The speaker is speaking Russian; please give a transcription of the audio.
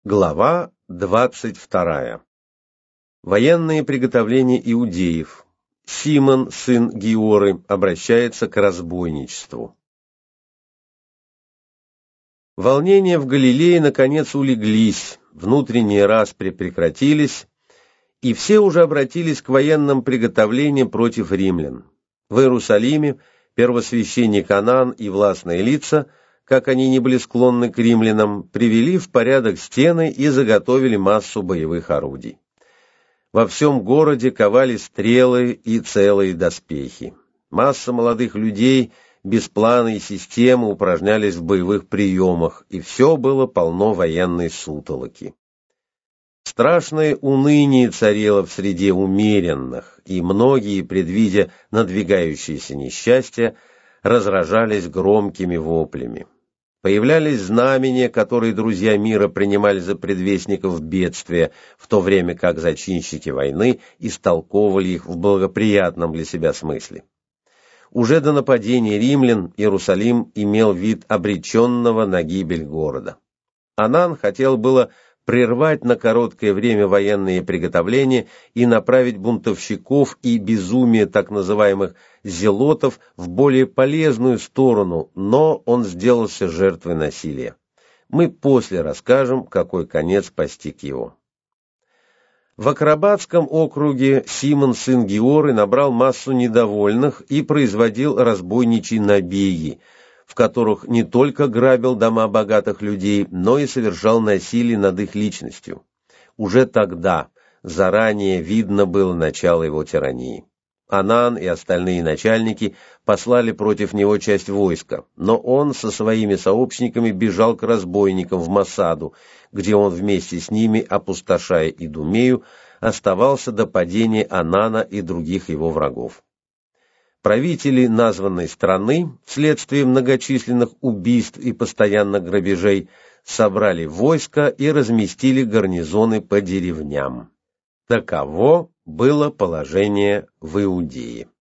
Глава 22. Военные приготовления иудеев. Симон, сын Гиоры, обращается к разбойничеству. Волнения в Галилее наконец улеглись, внутренние распри прекратились, и все уже обратились к военным приготовлениям против римлян. В Иерусалиме первосвященник Анан и властные лица, как они не были склонны к римлянам, привели в порядок стены и заготовили массу боевых орудий. Во всем городе ковали стрелы и целые доспехи. Масса молодых людей без плана и системы упражнялись в боевых приемах, и все было полно военной сутолоки. Страшное уныние царило в среде умеренных, и многие, предвидя надвигающееся несчастье, разражались громкими воплями. Появлялись знамения, которые друзья мира принимали за предвестников бедствия, в то время как зачинщики войны истолковывали их в благоприятном для себя смысле. Уже до нападения римлян Иерусалим имел вид обреченного на гибель города. Анан хотел было прервать на короткое время военные приготовления и направить бунтовщиков и безумие так называемых зелотов в более полезную сторону, но он сделался жертвой насилия. Мы после расскажем, какой конец постиг его. В Акробатском округе Симон, сын Гиоры, набрал массу недовольных и производил разбойничьи набеги, в которых не только грабил дома богатых людей, но и совершал насилие над их личностью. Уже тогда заранее видно было начало его тирании. Анан и остальные начальники послали против него часть войска, но он со своими сообщниками бежал к разбойникам в Масаду, где он вместе с ними, опустошая Идумею, оставался до падения Анана и других его врагов. Правители названной страны, вследствие многочисленных убийств и постоянных грабежей, собрали войско и разместили гарнизоны по деревням. Таково было положение в Иудее.